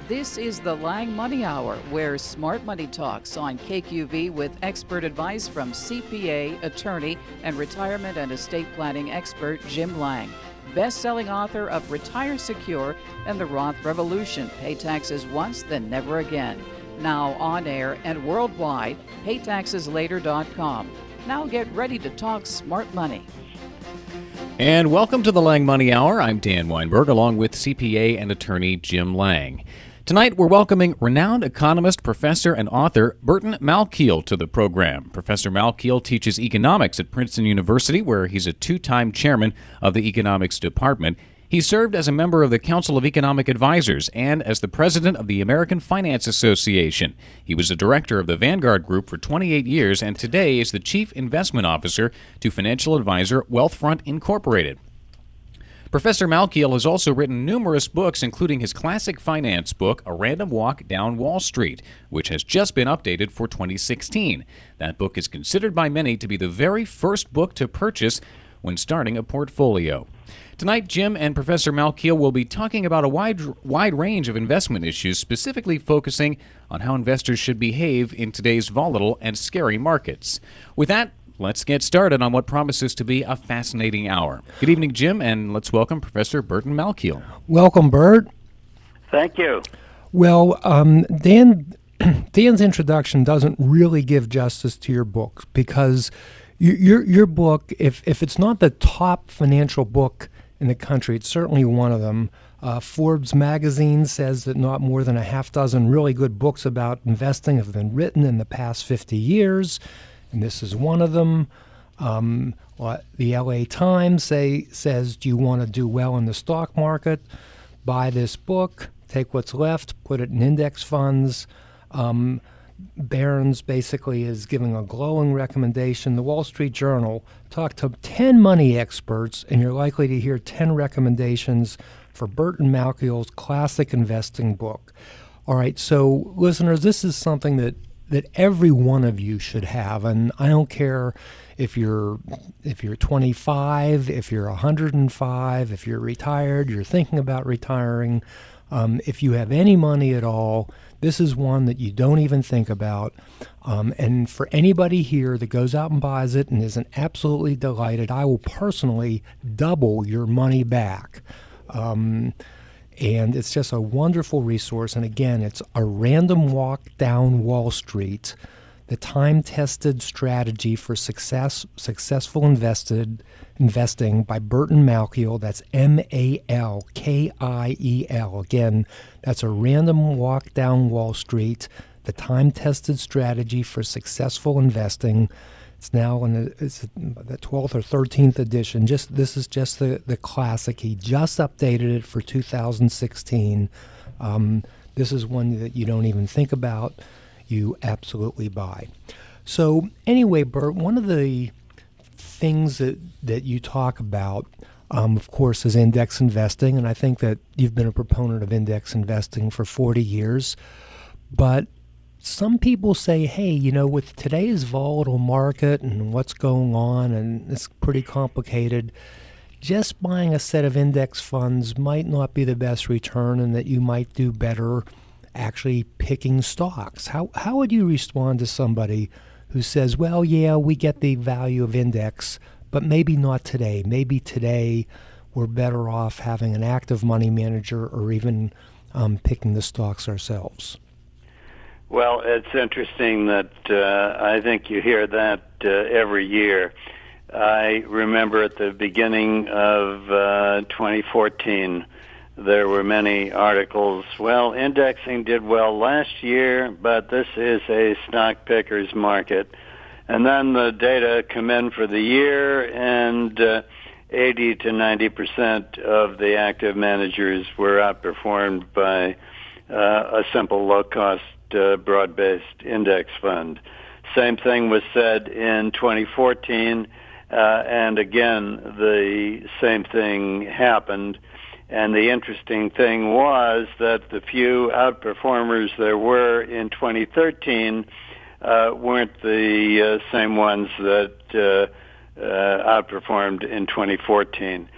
This is the Lang Money Hour, where smart money talks on KQV with expert advice from CPA, attorney, and retirement and estate planning expert Jim Lang. Best-selling author of Retire Secure and The Roth Revolution, Pay Taxes Once, Then Never Again. Now on air and worldwide, paytaxeslater.com. Now get ready to talk smart money. And welcome to the Lang Money Hour. I'm Dan Weinberg, along with CPA and attorney Jim Lang. Tonight, we're welcoming renowned economist, professor, and author Burton Malkiel to the program. Professor Malkiel teaches economics at Princeton University, where he's a two-time chairman of the economics department. He served as a member of the Council of Economic Advisors and as the president of the American Finance Association. He was a director of the Vanguard Group for 28 years and today is the chief investment officer to financial advisor Wealthfront Incorporated. Professor Malkiel has also written numerous books, including his classic finance book, A Random Walk Down Wall Street, which has just been updated for 2016. That book is considered by many to be the very first book to purchase when starting a portfolio. Tonight, Jim and Professor Malkiel will be talking about a wide range of investment issues, specifically focusing on how investors should behave in today's volatile and scary markets. With that, let's get started on what promises to be a fascinating hour. Good evening, Jim, and let's welcome Professor Burton Malkiel. Welcome, Bert. Thank you. Well, Dan's introduction doesn't really give justice to your book because your book, if it's not the top financial book in the country, it's certainly one of them. Forbes magazine says that not more than a half dozen really good books about investing have been written in the past 50 years, and this is one of them. The LA Times says, do you want to do well in the stock market? Buy this book, take what's left, put it in index funds. Barron's basically is giving a glowing recommendation. The Wall Street Journal talked to 10 money experts, and you're likely to hear 10 recommendations for Burton Malkiel's classic investing book. All right, so listeners, this is something that every one of you should have, and I don't care if you're 25, if you're 105, if you're retired, you're thinking about retiring. If you have any money at all, this is one that you don't even think about. And for anybody here that goes out and buys it and isn't absolutely delighted, I will personally double your money back. And it's just a wonderful resource. And again, it's A Random Walk Down Wall Street, the time-tested strategy for successful investing by Burton Malkiel. That's Malkiel. Again, that's A Random Walk Down Wall Street, the time-tested strategy for successful investing. It's now in the 12th or 13th edition. This is just the classic. He just updated it for 2016. This is one that you don't even think about. You absolutely buy. So anyway, Bert, one of the things that you talk about, of course, is index investing, and I think that you've been a proponent of index investing for 40 years. But some people say, hey, with today's volatile market and what's going on, and it's pretty complicated, just buying a set of index funds might not be the best return, and that you might do better actually picking stocks. How would you respond to somebody who says, well, yeah, we get the value of index, but maybe not today. Maybe today we're better off having an active money manager or even picking the stocks ourselves? Well, it's interesting that I think you hear that every year. I remember at the beginning of 2014, there were many articles. Well, indexing did well last year, but this is a stock picker's market. And then the data come in for the year, and 80 to 90% of the active managers were outperformed by a simple low-cost broad-based index fund. Same thing was said in 2014, and again, the same thing happened. And the interesting thing was that the few outperformers there were in 2013 weren't the same ones that outperformed in 2014.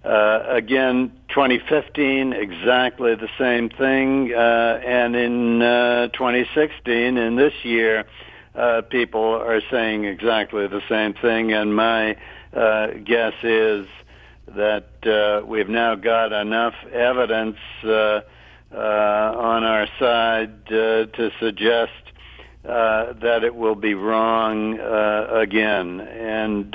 Again, 2015, exactly the same thing. And in 2016, in this year, people are saying exactly the same thing. And my guess is that we've now got enough evidence on our side to suggest that it will be wrong again. And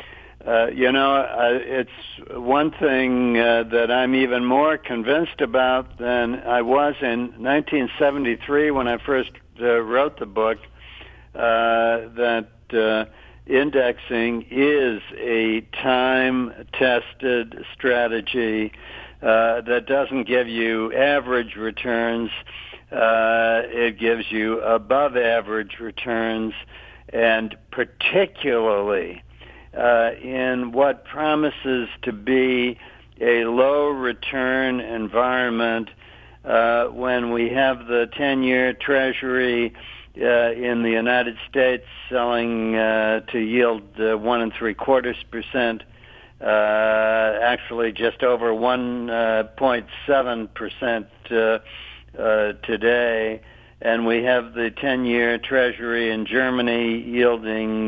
it's one thing that I'm even more convinced about than I was in 1973 when I first wrote the book, that indexing is a time-tested strategy that doesn't give you average returns. It gives you above-average returns, and particularly in what promises to be a low-return environment, when we have the 10-year Treasury in the United States selling to yield 1.75%, actually just over 1.7% today, and we have the 10-year Treasury in Germany yielding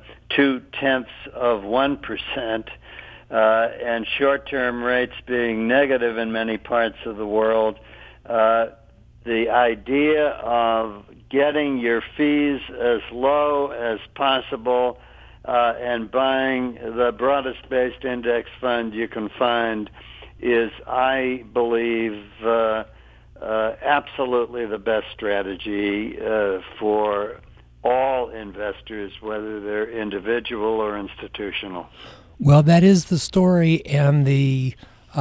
0.2%, and short-term rates being negative in many parts of the world. The idea of getting your fees as low as possible and buying the broadest-based index fund you can find is, I believe, absolutely the best strategy for all investors, whether they're individual or institutional. Well, that is the story, and the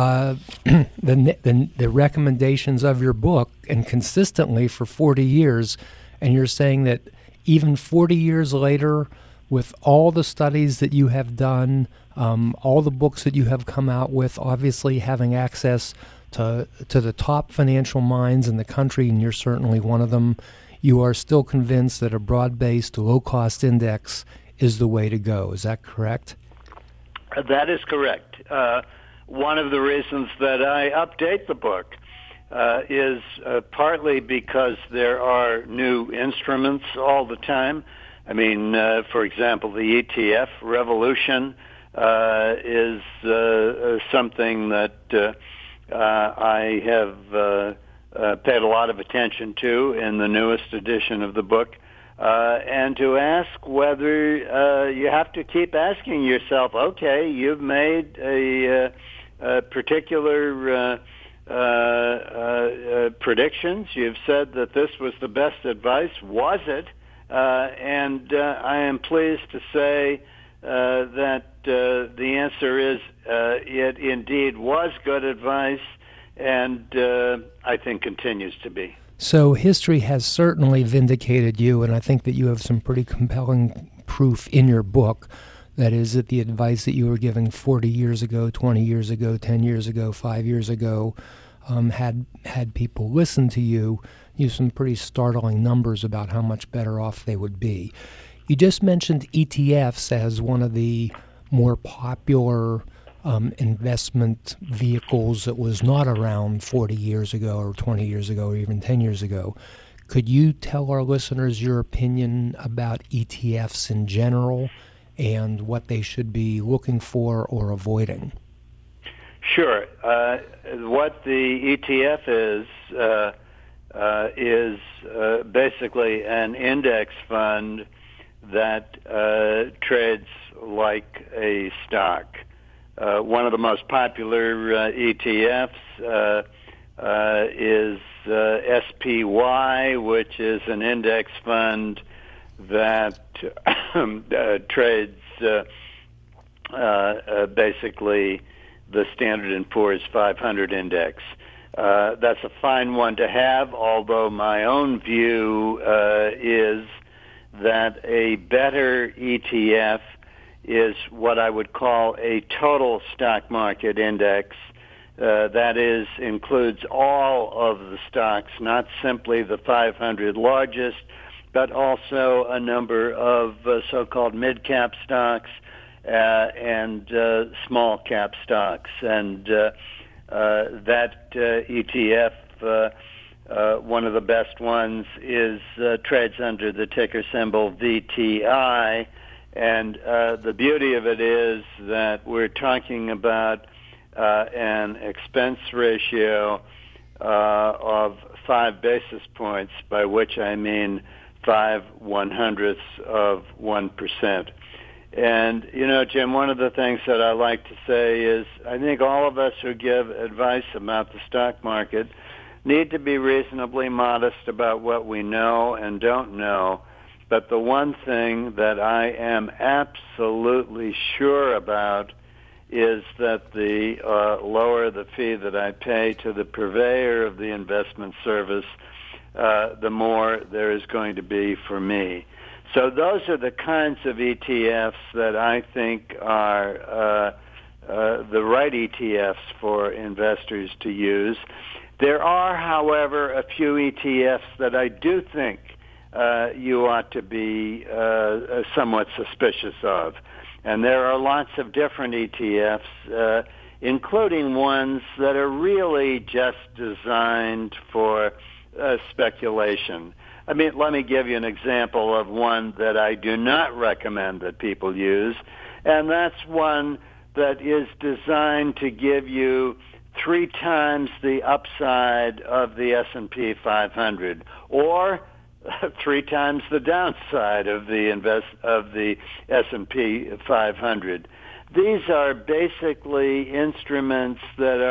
recommendations of your book, and consistently for 40 years. And you're saying that even 40 years later, with all the studies that you have done, all the books that you have come out with, obviously having access to the top financial minds in the country, and you're certainly one of them, you are still convinced that a broad-based, low-cost index is the way to go. Is that correct? That is correct. One of the reasons that I update the book is partly because there are new instruments all the time. I mean, for example, the ETF revolution is something that I have paid a lot of attention to in the newest edition of the book, and to ask whether you have to keep asking yourself, okay, you've made a particular predictions. You've said that this was the best advice. Was it? And I am pleased to say that the answer is it indeed was good advice, and I think continues to be. So history has certainly vindicated you, and I think that you have some pretty compelling proof in your book. That is, that the advice that you were giving 40 years ago, 20 years ago, 10 years ago, 5 years ago, had people listen to you, some pretty startling numbers about how much better off they would be. You just mentioned ETFs as one of the more popular investment vehicles that was not around 40 years ago or 20 years ago or even 10 years ago. Could you tell our listeners your opinion about ETFs in general and what they should be looking for or avoiding? Sure. What the ETF is basically an index fund that trades like a stock. One of the most popular ETFs is SPY, which is an index fund that trades basically the Standard & Poor's 500 index. That's a fine one to have, although my own view is that a better ETF is what I would call a total stock market index. That is, includes all of the stocks, not simply the 500 largest, but also a number of so-called mid-cap stocks and small cap stocks. And that ETF, one of the best ones, is trades under the ticker symbol VTI. And the beauty of it is that we're talking about an expense ratio of 5 basis points, by which I mean 5/100ths of 1%. And, Jim, one of the things that I like to say is I think all of us who give advice about the stock market need to be reasonably modest about what we know and don't know. But the one thing that I am absolutely sure about is that the lower the fee that I pay to the purveyor of the investment service, the more there is going to be for me. So those are the kinds of ETFs that I think are the right ETFs for investors to use. There are, however, a few ETFs that I do think you ought to be somewhat suspicious of. And there are lots of different ETFs, including ones that are really just designed for speculation. I mean, let me give you an example of one that I do not recommend that people use, and that's one that is designed to give you 3 times the upside of the S&P 500, or 3 times the downside of the S&P 500. These are basically instruments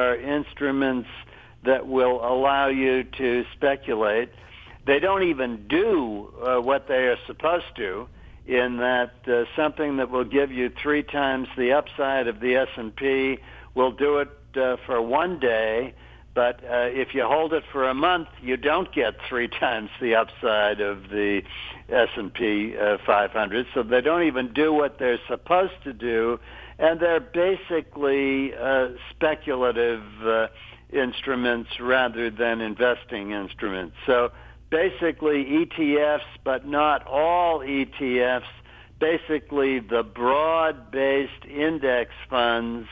that will allow you to speculate. They don't even do what they are supposed to, in that something that will give you 3 times the upside of the S&P will do it for one day. But if you hold it for a month, you don't get 3 times the upside of the S&P 500. So they don't even do what they're supposed to do, and they're basically speculative instruments rather than investing instruments. So basically ETFs, but not all ETFs, basically the broad-based index funds,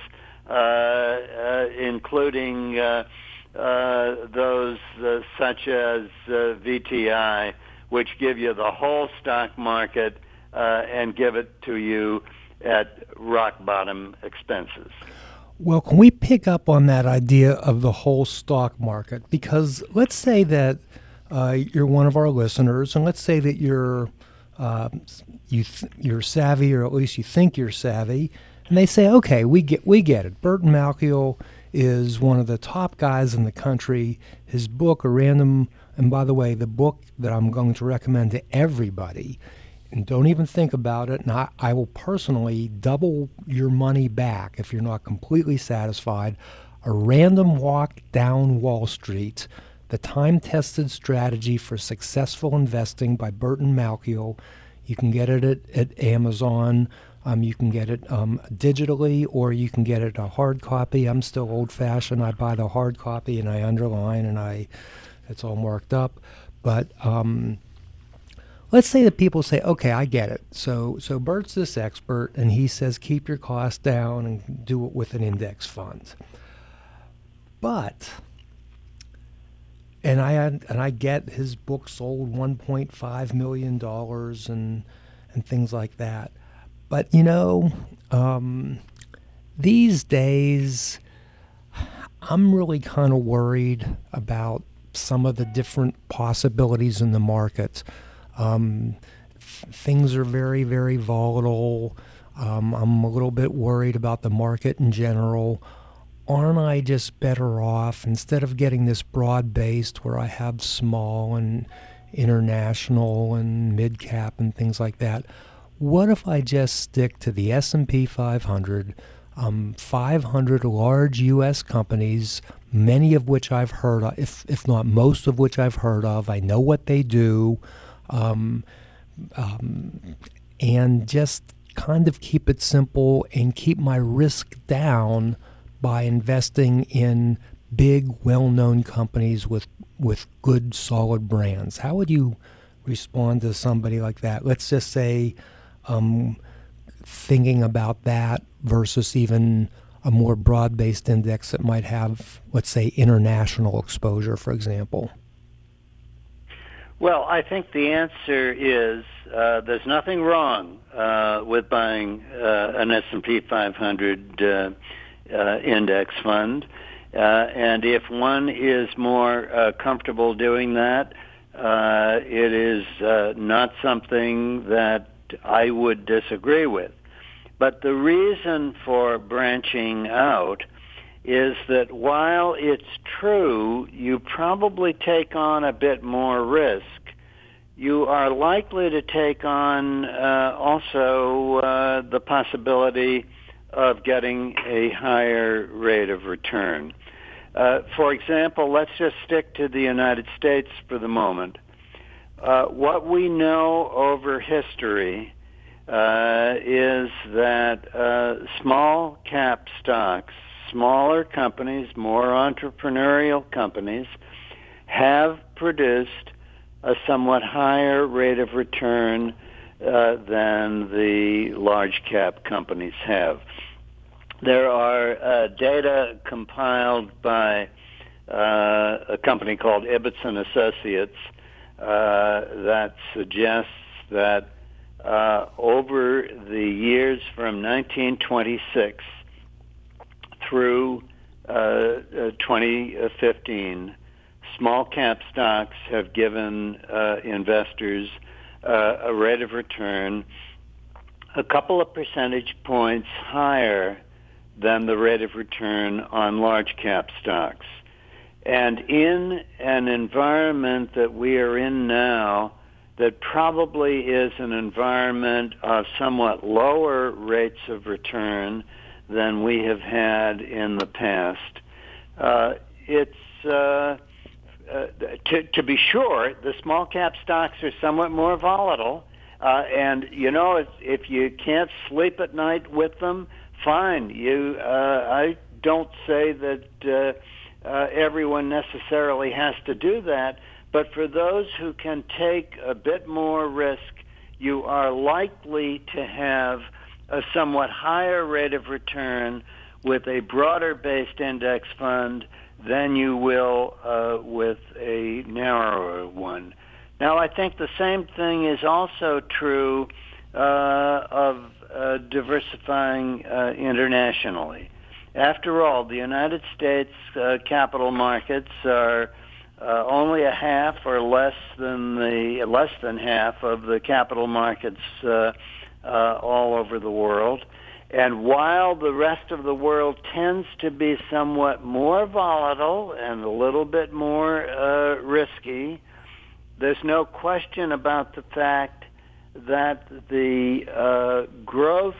including those such as VTI, which give you the whole stock market and give it to you at rock bottom expenses. Well, can we pick up on that idea of the whole stock market? Because let's say that you're one of our listeners, and let's say that you're savvy, or at least you think you're savvy, and they say, okay, we get it. Burton Malkiel is one of the top guys in the country. His book, and by the way, the book that I'm going to recommend to everybody, and don't even think about it, and I will personally double your money back if you're not completely satisfied. A Random Walk Down Wall Street, The Time-Tested Strategy for Successful Investing by Burton Malkiel. You can get it at Amazon. You can get it digitally, or you can get it a hard copy. I'm still old-fashioned. I buy the hard copy and I underline and it's all marked up. But let's say that people say, okay, I get it. So Bert's this expert, and he says keep your costs down and do it with an index fund. But, and I get his book sold $1.5 million and things like that. But, these days, I'm really kind of worried about some of the different possibilities in the market. Things are very, very volatile. I'm a little bit worried about the market in general. Aren't I just better off, instead of getting this broad-based where I have small and international and mid-cap and things like that, what if I just stick to the S&P 500, 500 large U.S. companies, many of which I've heard of, if not most of which I've heard of. I know what they do, and just kind of keep it simple and keep my risk down by investing in big, well-known companies with good, solid brands. How would you respond to somebody like that? Let's just say thinking about that versus even a more broad-based index that might have, let's say, international exposure, for example? Well, I think the answer is there's nothing wrong with buying an S&P 500 index fund. And if one is more comfortable doing that, it is not something that I would disagree with. But the reason for branching out is that while it's true you probably take on a bit more risk, you are likely to take on also the possibility of getting a higher rate of return. For example, let's just stick to the United States for the moment. What we know over history is that small cap stocks, smaller companies, more entrepreneurial companies, have produced a somewhat higher rate of return than the large cap companies have. There are data compiled by a company called Ibbotson Associates that suggests that over the years from 1926 through 2015, small cap stocks have given investors a rate of return a couple of percentage points higher than the rate of return on large cap stocks. And in an environment that we are in now that probably is an environment of somewhat lower rates of return than we have had in the past, it's to be sure, the small cap stocks are somewhat more volatile, and you know, if you can't sleep at night with them, fine. I don't say that everyone necessarily has to do that, but for those who can take a bit more risk, you are likely to have a somewhat higher rate of return with a broader-based index fund than you will with a narrower one. Now, I think the same thing is also true of diversifying internationally. After all, the United States capital markets are only a half or less than half of the capital markets all over the world. And while the rest of the world tends to be somewhat more volatile and a little bit more risky, there's no question about the fact that the growth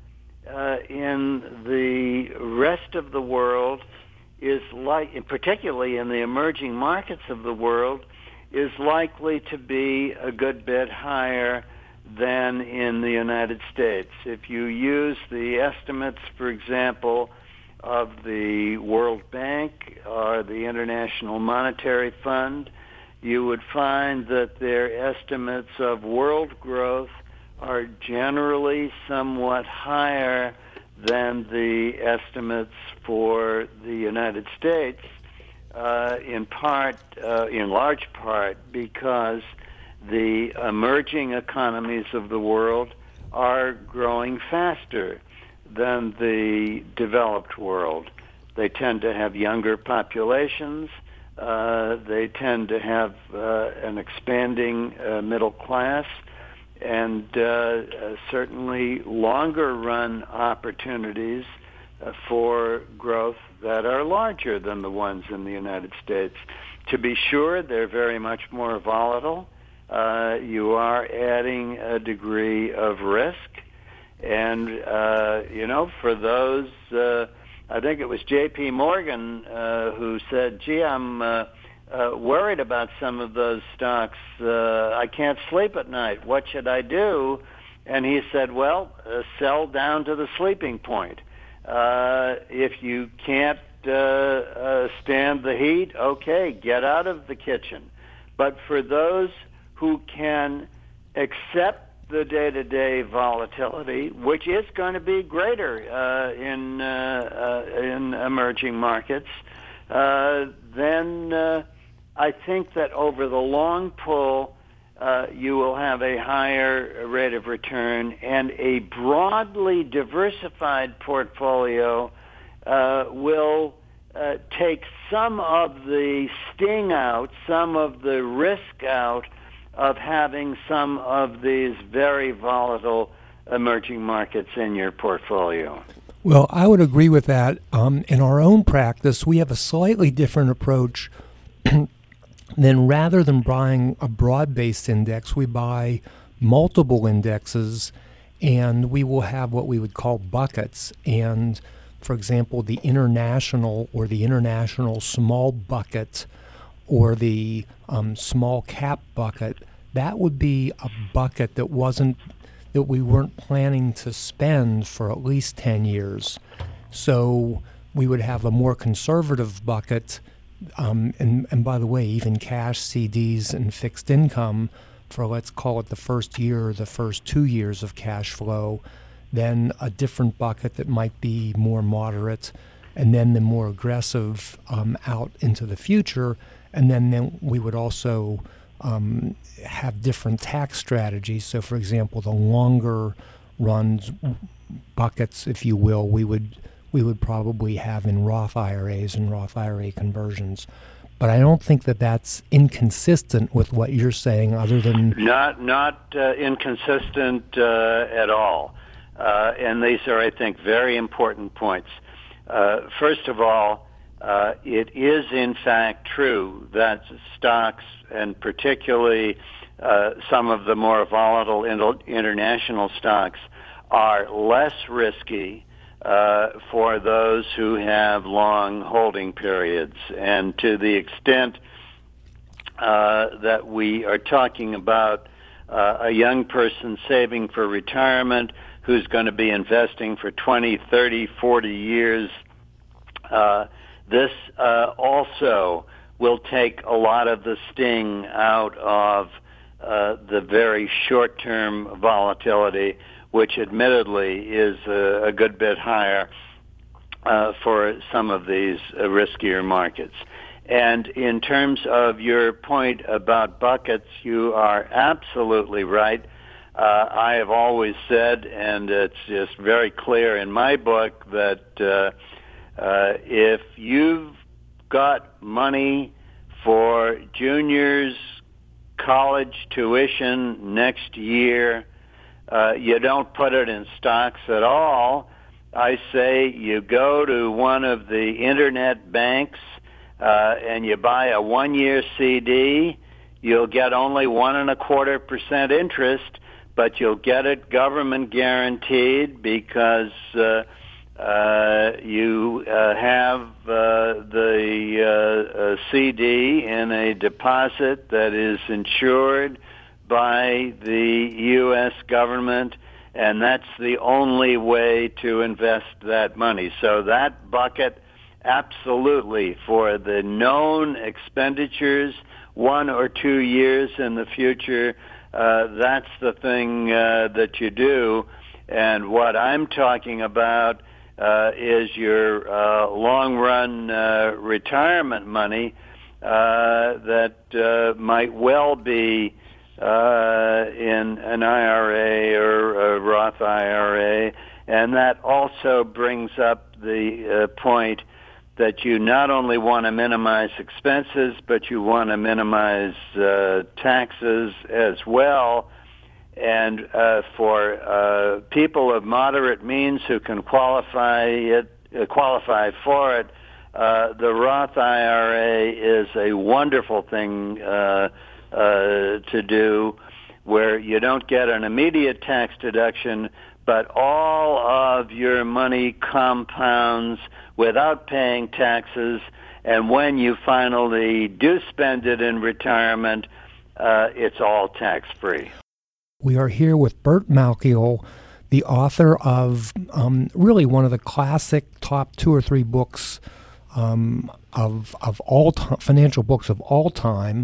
in the rest of the world is particularly in the emerging markets of the world, is likely to be a good bit higher than in the United States. If you use the estimates, for example, of the World Bank or the International Monetary Fund, you would find that their estimates of world growth are generally somewhat higher than the estimates for the United States, in large part because the emerging economies of the world are growing faster than the developed world. They tend to have younger populations. They tend to have an expanding middle class, and certainly longer-run opportunities for growth that are larger than the ones in the United States. To be sure, they're very much more volatile. You are adding a degree of risk. And, for those, I think it was J.P. Morgan who said, gee, I'm worried about some of those stocks. I can't sleep at night. What should I do? And he said, well, sell down to the sleeping point. If you can't stand the heat, okay, get out of the kitchen. But for those who can accept the day-to-day volatility, which is going to be greater in emerging markets, then I think that over the long pull, you will have a higher rate of return, and a broadly diversified portfolio will take some of the sting out, some of the risk out of having some of these very volatile emerging markets in your portfolio. Well, I would agree with that. In our own practice, we have a slightly different approach. Then rather than buying a broad-based index, we buy multiple indexes, and we will have what we would call buckets. And for example, the international or the international small bucket or the small cap bucket, that would be a bucket that we weren't planning to spend for at least 10 years. So we would have a more conservative bucket, and by the way, even cash, CDs, and fixed income for, let's call it, the first year or the first 2 years of cash flow, then a different bucket that might be more moderate, and then the more aggressive out into the future. And then we would also have different tax strategies. So, for example, the longer runs buckets, if you will, we would probably have in Roth IRAs and Roth IRA conversions. But I don't think that that's inconsistent with what you're saying, other than not inconsistent at all. And these are, I think, very important points. First of all, it is in fact true that stocks, and particularly some of the more volatile international stocks, are less risky for those who have long holding periods. And to the extent that we are talking about a young person saving for retirement who's going to be investing for 20, 30, 40 years, this also will take a lot of the sting out of the very short-term volatility, which admittedly is a good bit higher for some of these riskier markets. And in terms of your point about buckets, you are absolutely right. I have always said, and it's just very clear in my book, that if you've got money for juniors' college tuition next year, you don't put it in stocks at all. I say you go to one of the internet banks and you buy a 1-year CD. You'll get only 1.25% interest, but you'll get it government guaranteed because you have the CD in a deposit that is insured by the U.S. government, and that's the only way to invest that money. So that bucket, absolutely, for the known expenditures, 1 or 2 years in the future, that's the thing that you do. And what I'm talking about is your long-run retirement money that might well be in an IRA or a Roth IRA. And that also brings up the point that you not only want to minimize expenses, but you want to minimize taxes as well. And for people of moderate means who can qualify for it, the Roth IRA is a wonderful thing to do, where you don't get an immediate tax deduction, but all of your money compounds without paying taxes, and when you finally do spend it in retirement, it's all tax-free. We are here with Burt Malkiel, the author of really one of the classic top 2 or 3 books of all time, financial books of all time,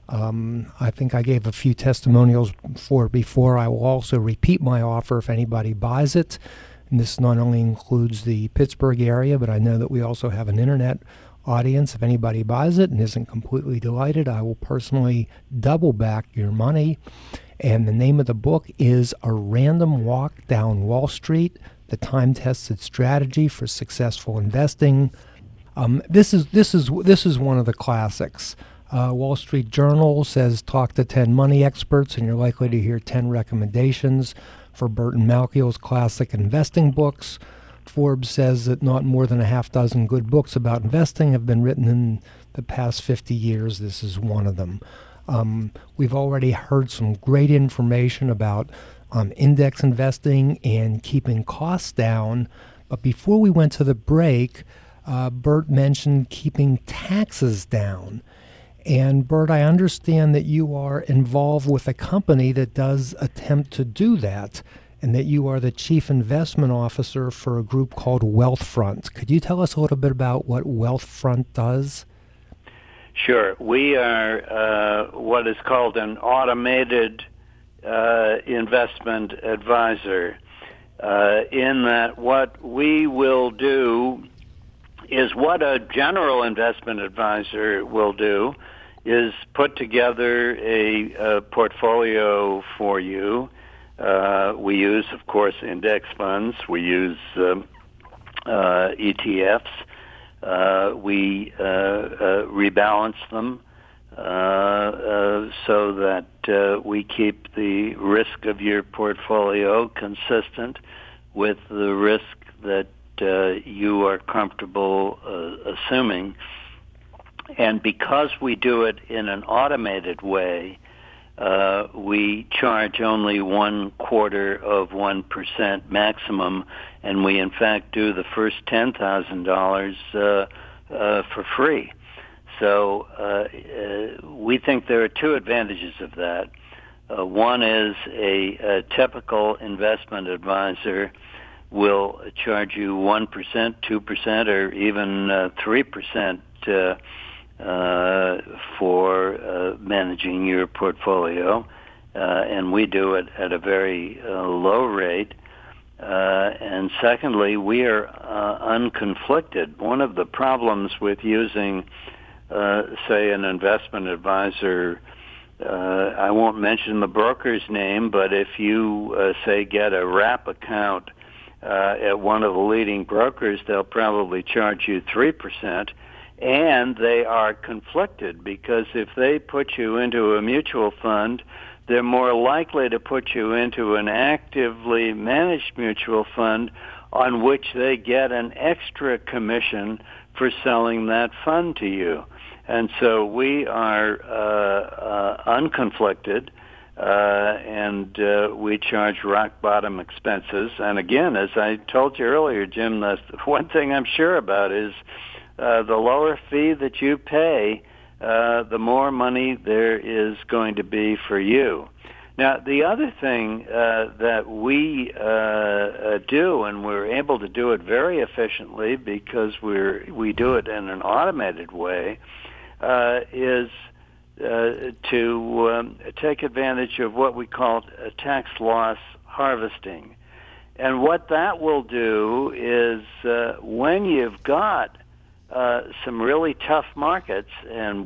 I think I gave a few testimonials for it before. I will also repeat my offer if anybody buys it. And this not only includes the Pittsburgh area, but I know that we also have an internet audience. If anybody buys it and isn't completely delighted, I will personally double back your money. And the name of the book is A Random Walk Down Wall Street, The Time-Tested Strategy for Successful Investing. This is one of the classics. Wall Street Journal says talk to 10 money experts and you're likely to hear 10 recommendations for Burton Malkiel's classic investing books. Forbes says that not more than a half dozen good books about investing have been written in the past 50 years. This is one of them. We've already heard some great information about index investing and keeping costs down. But before we went to the break, Bert mentioned keeping taxes down. And Bert, I understand that you are involved with a company that does attempt to do that, and that you are the chief investment officer for a group called Wealthfront. Could you tell us a little bit about what Wealthfront does? Sure. We are what is called an automated investment advisor, in that what we will do is what a general investment advisor will do is put together a portfolio for you. We use, of course, index funds. We use ETFs. We rebalance them so that we keep the risk of your portfolio consistent with the risk that you are comfortable assuming. And because we do it in an automated way, we charge only 0.25% maximum, and we in fact do the first $10,000 for free. So we think there are two advantages of that. One is a typical investment advisor will charge you 1%, 2%, or even 3% for managing your portfolio, and we do it at a very low rate. And secondly, we are unconflicted. One of the problems with using, say, an investment advisor, I won't mention the broker's name, but if you, say, get a wrap account at one of the leading brokers, they'll probably charge you 3%. And they are conflicted because if they put you into a mutual fund, they're more likely to put you into an actively managed mutual fund on which they get an extra commission for selling that fund to you. And so we are unconflicted, and we charge rock-bottom expenses. And again, as I told you earlier, Jim, the one thing I'm sure about is the lower fee that you pay, the more money there is going to be for you. Now, the other thing that we do, and we're able to do it very efficiently because we do it in an automated way, is to take advantage of what we call tax loss harvesting. And what that will do is when you've got some really tough markets, and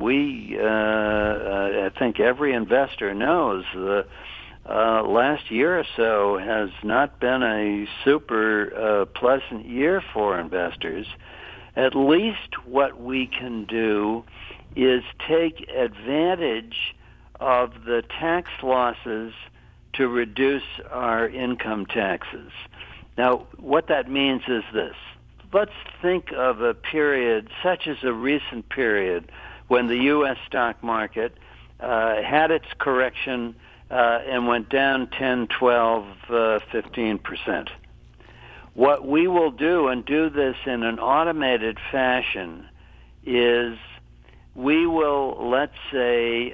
I think every investor knows the last year or so has not been a super pleasant year for investors. At least what we can do is take advantage of the tax losses to reduce our income taxes. Now, what that means is this. Let's think of a period such as a recent period when the U.S. stock market had its correction and went down 10, 12, 15%. What we will do, and do this in an automated fashion, is we will, let's say,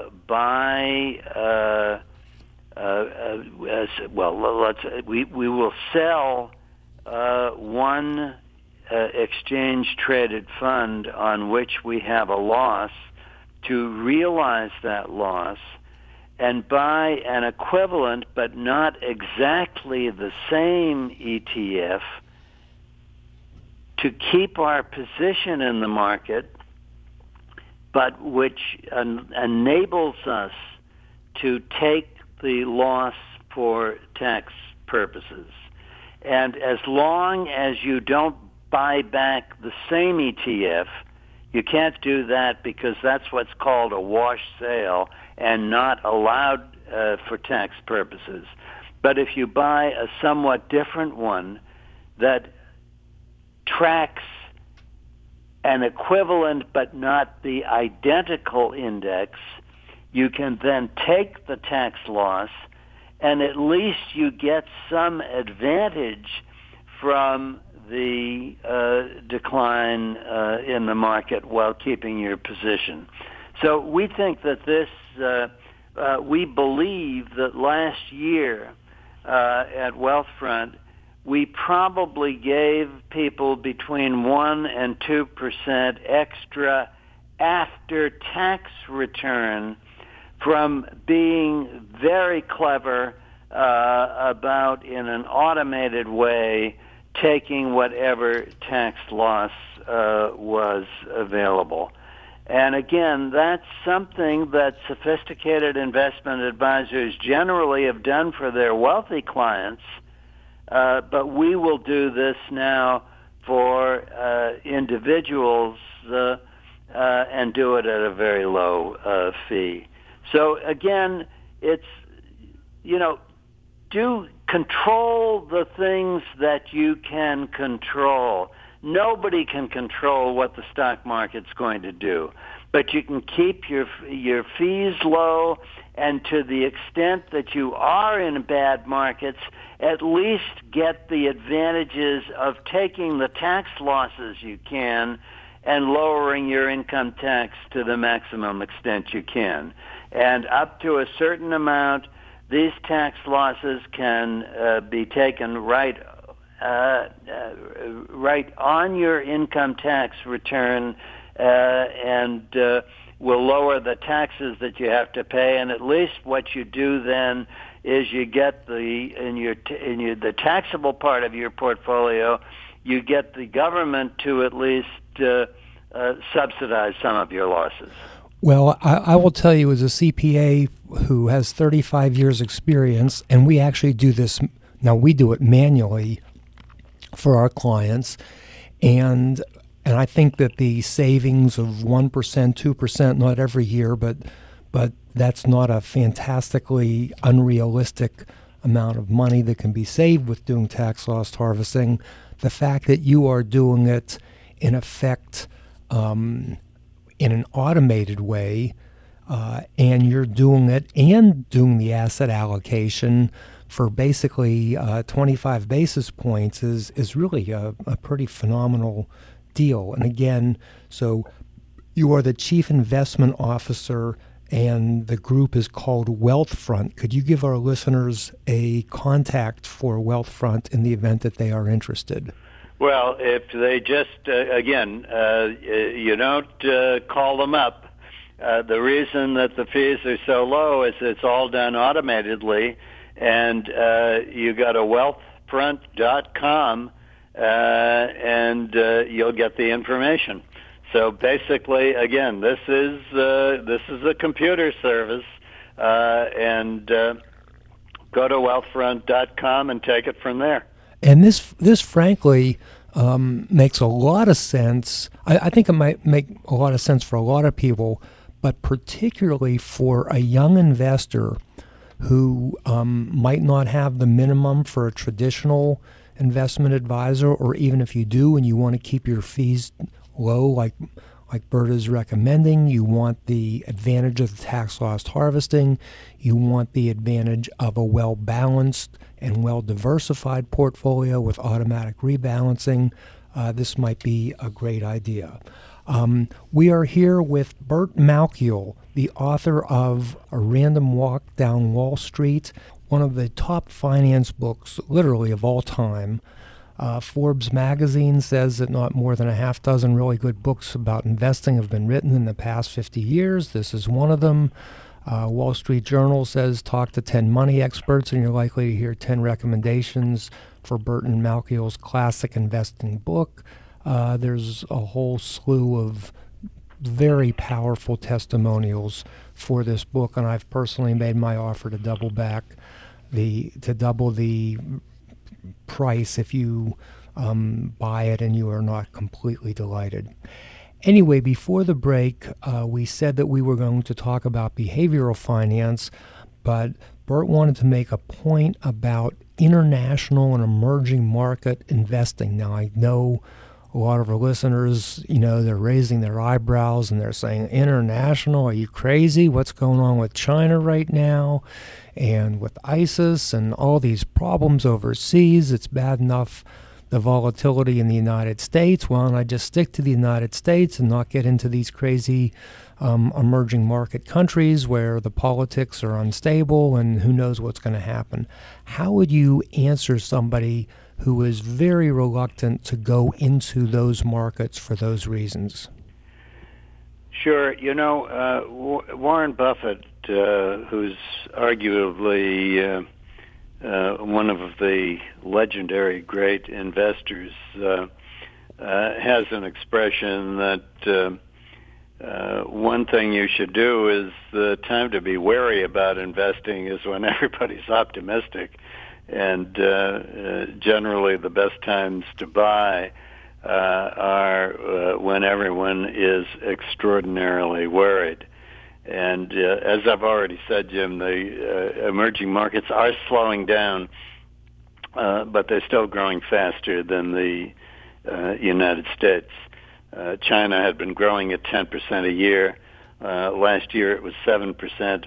we will sell one exchange-traded fund on which we have a loss to realize that loss and buy an equivalent but not exactly the same ETF to keep our position in the market, but which enables us to take the loss for tax purposes. And as long as you don't buy back the same ETF, you can't do that because that's what's called a wash sale and not allowed for tax purposes. But if you buy a somewhat different one that tracks an equivalent but not the identical index, you can then take the tax loss, and at least you get some advantage from the decline in the market while keeping your position. So we think that this, we believe that last year at Wealthfront, we probably gave people between 1 and 2% extra after-tax return from being very clever about, in an automated way, taking whatever tax loss was available. And again, that's something that sophisticated investment advisors generally have done for their wealthy clients, but we will do this now for individuals and do it at a very low fee. So again, it's, do control the things that you can control. Nobody can control what the stock market's going to do, but you can keep your fees low, and to the extent that you are in bad markets, at least get the advantages of taking the tax losses you can and lowering your income tax to the maximum extent you can. And up to a certain amount, these tax losses can be taken right on your income tax return, and will lower the taxes that you have to pay. And at least what you do then is you get the taxable part of your portfolio, you get the government to at least subsidize some of your losses. Well, I will tell you, as a CPA who has 35 years experience, and we actually do this, now we do it manually for our clients, and I think that the savings of 1%, 2%, not every year, but that's not a fantastically unrealistic amount of money that can be saved with doing tax loss harvesting. The fact that you are doing it in effect in an automated way, and you're doing it and doing the asset allocation for basically 25 basis points is really a pretty phenomenal deal. And again, so you are the Chief Investment Officer, and the group is called Wealthfront. Could you give our listeners a contact for Wealthfront in the event that they are interested? Well, if they just, you don't call them up. The reason that the fees are so low is it's all done automatedly, and you go to wealthfront.com, and you'll get the information. So basically, again, this is a computer service, and go to wealthfront.com and take it from there. And this frankly makes a lot of sense. I think it might make a lot of sense for a lot of people, but particularly for a young investor who might not have the minimum for a traditional investment advisor, or even if you do and you want to keep your fees low, like Bert is recommending, you want the advantage of the tax loss harvesting, you want the advantage of a well-balanced and well-diversified portfolio with automatic rebalancing, this might be a great idea. We are here with Bert Malkiel, the author of A Random Walk Down Wall Street, one of the top finance books literally of all time. Forbes magazine says that not more than a half dozen really good books about investing have been written in the past 50 years. This is one of them. Wall Street Journal says talk to 10 money experts and you're likely to hear 10 recommendations for Burton Malkiel's classic investing book. There's a whole slew of very powerful testimonials for this book, and I've personally made my offer to double the price if you buy it and you are not completely delighted. Anyway, before the break, we said that we were going to talk about behavioral finance, but Bert wanted to make a point about international and emerging market investing. Now, I know a lot of our listeners, they're raising their eyebrows and they're saying, international, are you crazy? What's going on with China right now? And with ISIS and all these problems overseas, it's bad enough the volatility in the United States. Why don't I just stick to the United States and not get into these crazy emerging market countries where the politics are unstable and who knows what's going to happen? How would you answer somebody who is very reluctant to go into those markets for those reasons? Sure. Warren Buffett, who's arguably one of the legendary great investors, has an expression that one thing you should do is the time to be wary about investing is when everybody's optimistic. And generally the best times to buy are when everyone is extraordinarily worried. And as I've already said, Jim, the emerging markets are slowing down, but they're still growing faster than the United States. China had been growing at 10% a year. Last year it was 7%.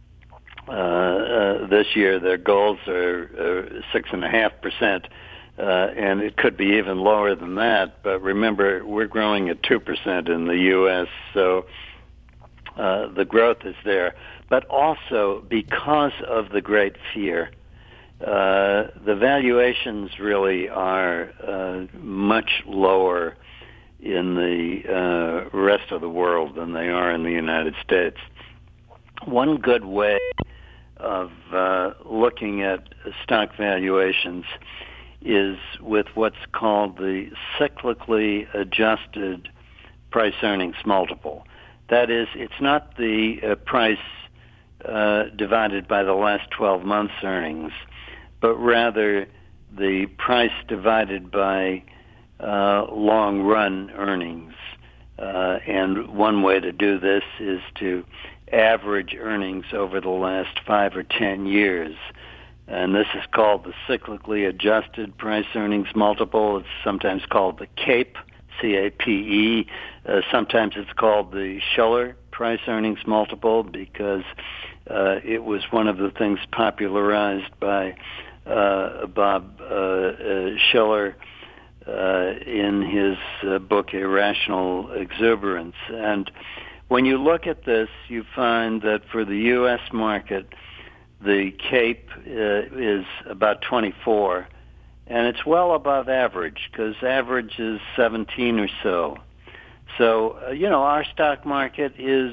This year their goals are 6.5%, and it could be even lower than that. But remember, we're growing at 2% in the U.S., so the growth is there. But also, because of the great fear, the valuations really are much lower in the rest of the world than they are in the United States. One good way of looking at stock valuations is with what's called the cyclically adjusted price-earnings multiple. That is, it's not the price divided by the last 12 months' earnings, but rather the price divided by long-run earnings. And one way to do this is to average earnings over the last 5 or 10 years. And this is called the cyclically adjusted price-earnings multiple. It's sometimes called the CAPE, C-A-P-E. Sometimes it's called the Shiller price-earnings multiple because it was one of the things popularized by Bob Shiller in his book Irrational Exuberance. And when you look at this, you find that for the U.S. market, the CAPE is about 24, and it's well above average because average is 17 or so. So, our stock market is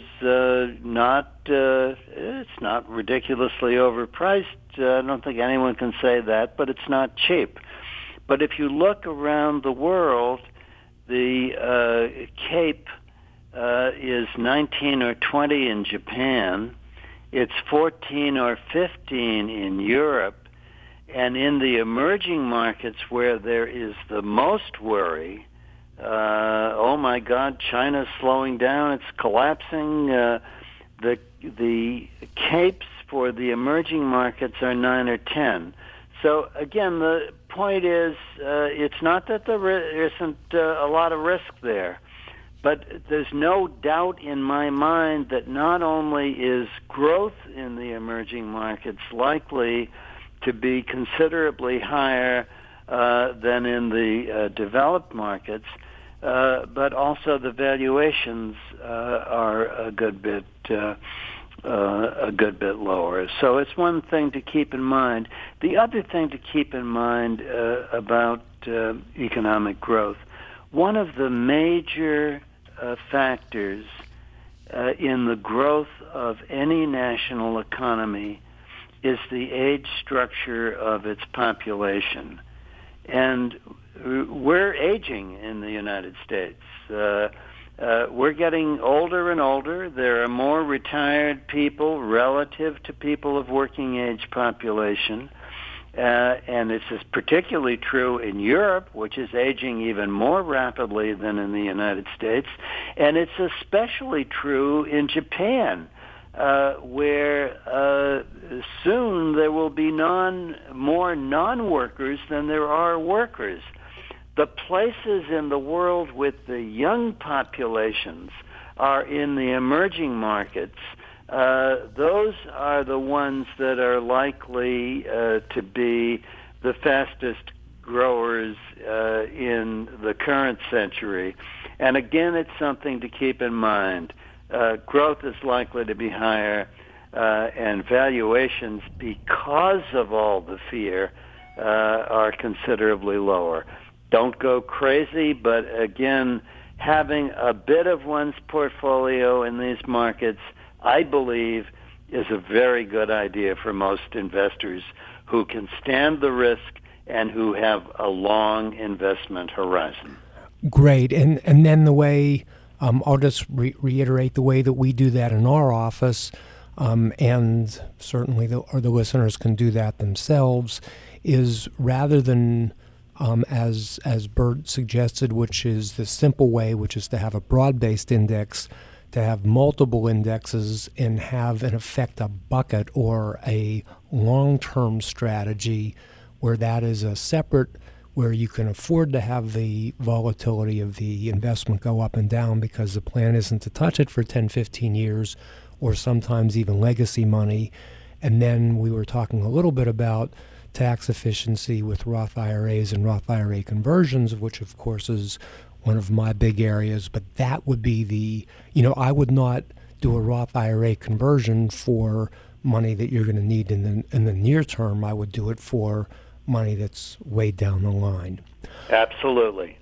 it's not ridiculously overpriced. I don't think anyone can say that, but it's not cheap. But if you look around the world, the CAPE is 19 or 20 in Japan. It's 14 or 15 in Europe. And in the emerging markets where there is the most worry, oh my God, China's slowing down, it's collapsing. The CAPEs for the emerging markets are 9 or 10. So again, the point is, it's not that there isn't a lot of risk there, but there's no doubt in my mind that not only is growth in the emerging markets likely to be considerably higher than in the developed markets, but also the valuations are a good bit lower. So it's one thing to keep in mind. The other thing to keep in mind about economic growth. One of the major factors in the growth of any national economy is the age structure of its population. And we're aging in the United States. We're getting older and older. There are more retired people relative to people of working age population. And this is particularly true in Europe, which is aging even more rapidly than in the United States. And it's especially true in Japan, where soon there will be more non-workers than there are workers. The places in the world with the young populations are in the emerging markets. Those are the ones that are likely to be the fastest growers in the current century. And again, it's something to keep in mind. Growth is likely to be higher, and valuations, because of all the fear, are considerably lower. Don't go crazy, but again, having a bit of one's portfolio in these markets, I believe, is a very good idea for most investors who can stand the risk and who have a long investment horizon. Great. And then the way, I'll just reiterate the way that we do that in our office, and certainly the listeners can do that themselves, is rather than as Bert suggested, which is the simple way, which is to have a broad-based index, to have multiple indexes and have, in effect, a bucket or a long-term strategy where that is a separate, where you can afford to have the volatility of the investment go up and down because the plan isn't to touch it for 10, 15 years, or sometimes even legacy money. And then we were talking a little bit about tax efficiency with Roth IRAs and Roth IRA conversions, which of course is one of my big areas, but that would be I would not do a Roth IRA conversion for money that you're going to need in the near term. I would do it for money that's way down the line. Absolutely.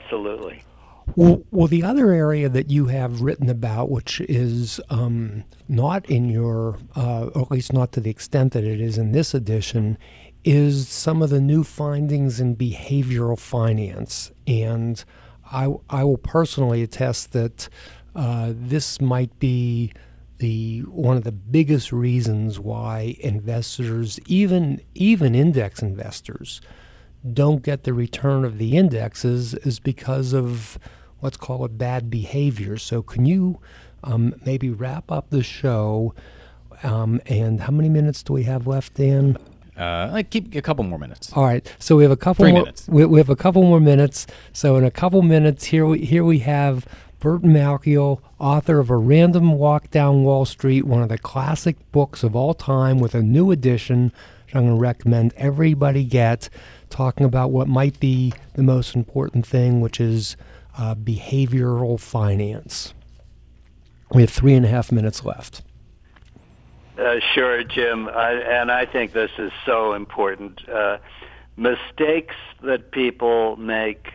Well, the other area that you have written about, which is not in your, or at least not to the extent that it is in this edition, is some of the new findings in behavioral finance. And I will personally attest that this might be one of the biggest reasons why investors, even index investors, don't get the return of the indexes is because of, let's call it, bad behavior. So can you maybe wrap up the show? And how many minutes do we have left, Dan? I keep a couple more minutes. All right, so we have a couple 3 more minutes. We have a couple more minutes. So in a couple minutes, here we have Burton Malkiel, author of A Random Walk Down Wall Street, one of the classic books of all time, with a new edition which I'm going to recommend everybody get, talking about what might be the most important thing, which is behavioral finance. We have 3.5 minutes left. Sure, Jim, and I think this is so important. Mistakes that people make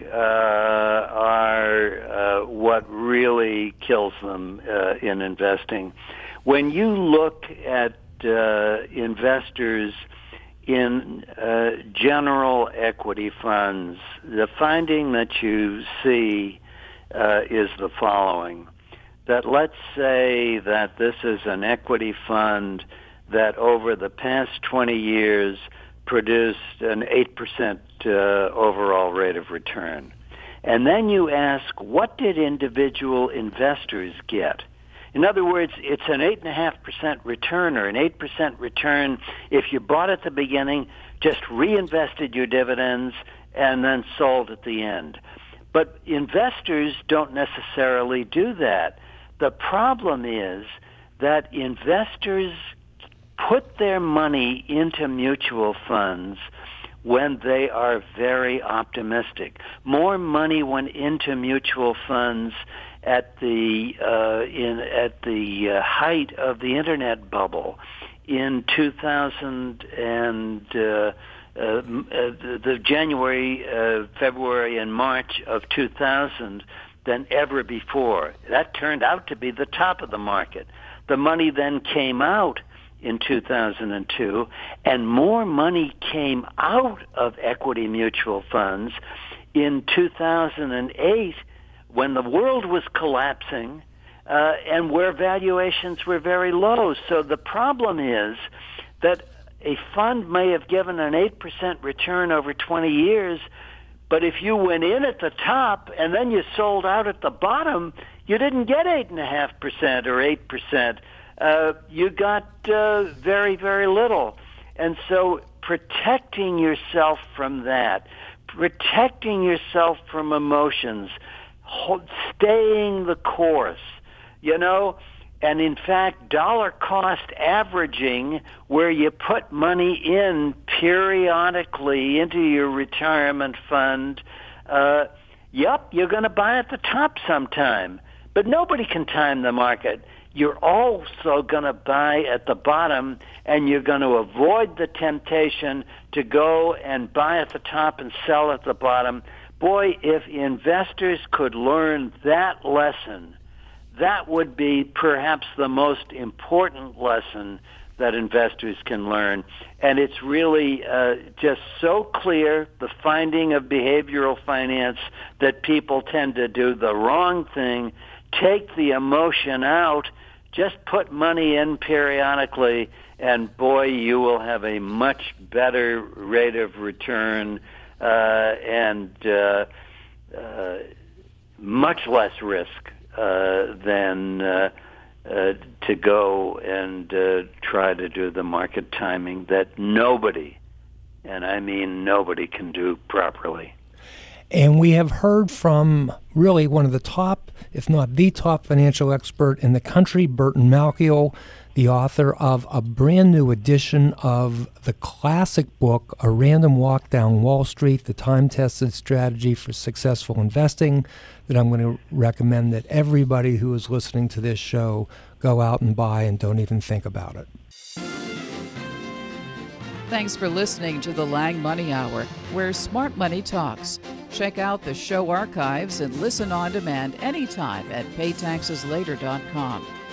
are what really kills them in investing. When you look at investors in general equity funds, the finding that you see is the following. That let's say that this is an equity fund that over the past 20 years produced an 8% overall rate of return. And then you ask, what did individual investors get? In other words, it's an 8.5% return or an 8% return if you bought at the beginning, just reinvested your dividends, and then sold at the end. But investors don't necessarily do that. The problem is that investors put their money into mutual funds when they are very optimistic. More money went into mutual funds at the height of the internet bubble in 2008 the January, February, and March of 2000 than ever before. That turned out to be the top of the market. The money then came out in 2002, and more money came out of equity mutual funds in 2008 when the world was collapsing and where valuations were very low. So the problem is that a fund may have given an 8% return over 20 years, but if you went in at the top and then you sold out at the bottom, you didn't get 8.5% or 8%. You got very, very little. And so protecting yourself from that, protecting yourself from emotions, staying the course, and in fact, dollar cost averaging, where you put money in periodically into your retirement fund, you're going to buy at the top sometime. But nobody can time the market. You're also going to buy at the bottom, and you're going to avoid the temptation to go and buy at the top and sell at the bottom. Boy, if investors could learn that lesson, that would be perhaps the most important lesson that investors can learn. And it's really just so clear, the finding of behavioral finance, that people tend to do the wrong thing, take the emotion out, just put money in periodically, and boy, you will have a much better rate of return and much less risk than to go and try to do the market timing that nobody, and I mean nobody, can do properly. And we have heard from really one of the top, if not the top financial expert in the country, Burton Malkiel, the author of a brand new edition of the classic book, A Random Walk Down Wall Street, The Time-Tested Strategy for Successful Investing, that I'm going to recommend that everybody who is listening to this show go out and buy and don't even think about it. Thanks for listening to the Lang Money Hour, where smart money talks. Check out the show archives and listen on demand anytime at paytaxeslater.com.